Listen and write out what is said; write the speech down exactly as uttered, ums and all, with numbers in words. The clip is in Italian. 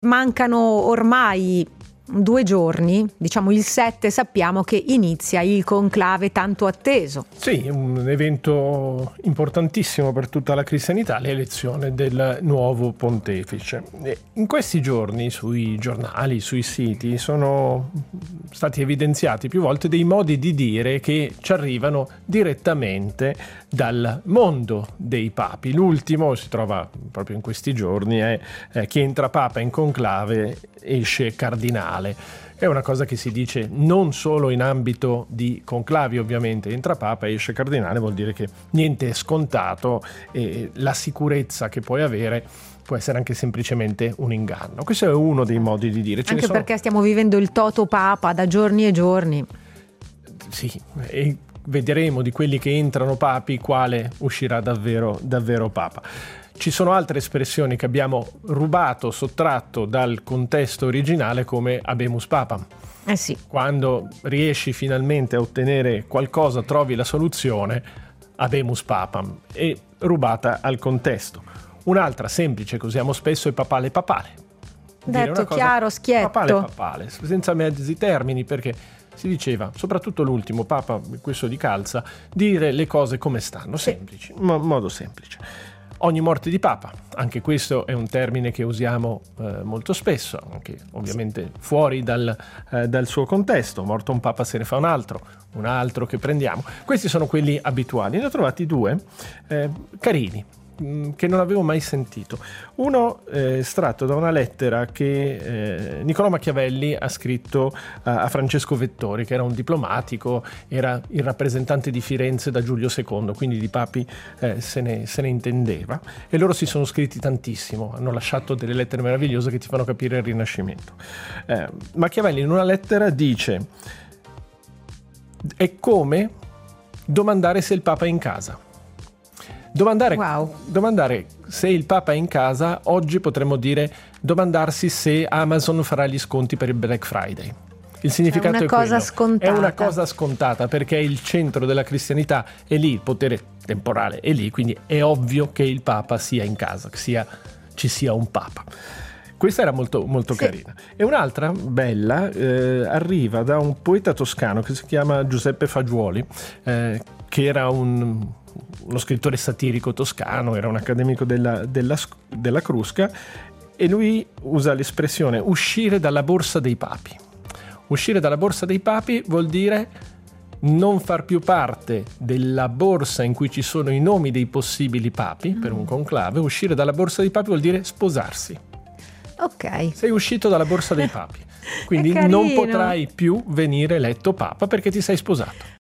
Mancano ormai due giorni, diciamo il sette, sappiamo che inizia il conclave tanto atteso. Sì, un evento importantissimo per tutta la cristianità, l'elezione del nuovo pontefice. In questi giorni sui giornali, sui siti, sono stati evidenziati più volte dei modi di dire che ci arrivano direttamente dal mondo dei papi. L'ultimo si trova proprio in questi giorni, è eh, chi entra papa in conclave esce cardinale. È una cosa che si dice non solo in ambito di conclavi, ovviamente. Entra papa, esce cardinale, vuol dire che niente è scontato e la sicurezza che puoi avere può essere anche semplicemente un inganno. Questo è uno dei modi di dire. Ce anche ne sono... perché stiamo vivendo il toto papa da giorni e giorni. Sì, e vedremo di quelli che entrano papi quale uscirà davvero, davvero papa. Ci sono altre espressioni che abbiamo rubato, sottratto dal contesto originale, come habemus papam. Eh sì. Quando riesci finalmente a ottenere qualcosa, trovi la soluzione, habemus papam, è rubata al contesto. Un'altra semplice che usiamo spesso è papale papale. Detto chiaro, schietto. Papale papale, senza mezzi termini, perché si diceva, soprattutto l'ultimo papa, questo di Calza, dire le cose come stanno, semplici, in modo semplice. Ogni morte di papa, anche questo è un termine che usiamo eh, molto spesso, anche ovviamente fuori dal, eh, dal suo contesto. Morto un papa se ne fa un altro, un altro che prendiamo. Questi sono quelli abituali. Ne ho trovati due eh, carini, che non avevo mai sentito. Uno è estratto da una lettera che eh, Niccolò Machiavelli ha scritto a, a Francesco Vettori, che era un diplomatico, era il rappresentante di Firenze da Giulio secondo, quindi di papi eh, se, ne, se ne intendeva, e loro si sono scritti tantissimo, hanno lasciato delle lettere meravigliose che ti fanno capire il Rinascimento. eh, Machiavelli in una lettera dice: è come domandare se il papa è in casa. Domandare, wow. domandare se il Papa è in casa, oggi potremmo dire domandarsi se Amazon farà gli sconti per il Black Friday. Il significato è, una è cosa quello. Scontata. È una cosa scontata, perché il centro della cristianità è lì, il potere temporale è lì, quindi è ovvio che il Papa sia in casa, che sia, ci sia un Papa. Questa era molto, molto sì. carina. E un'altra bella eh, arriva da un poeta toscano che si chiama Giuseppe Fagiuoli, eh, che era un... uno scrittore satirico toscano, era un accademico della, della, della Crusca, e lui usa l'espressione uscire dalla borsa dei papi. Uscire dalla borsa dei papi vuol dire non far più parte della borsa in cui ci sono i nomi dei possibili papi per un conclave. Uscire dalla borsa dei papi vuol dire sposarsi. Ok. Sei uscito dalla borsa dei papi, quindi non potrai più venire eletto papa perché ti sei sposato.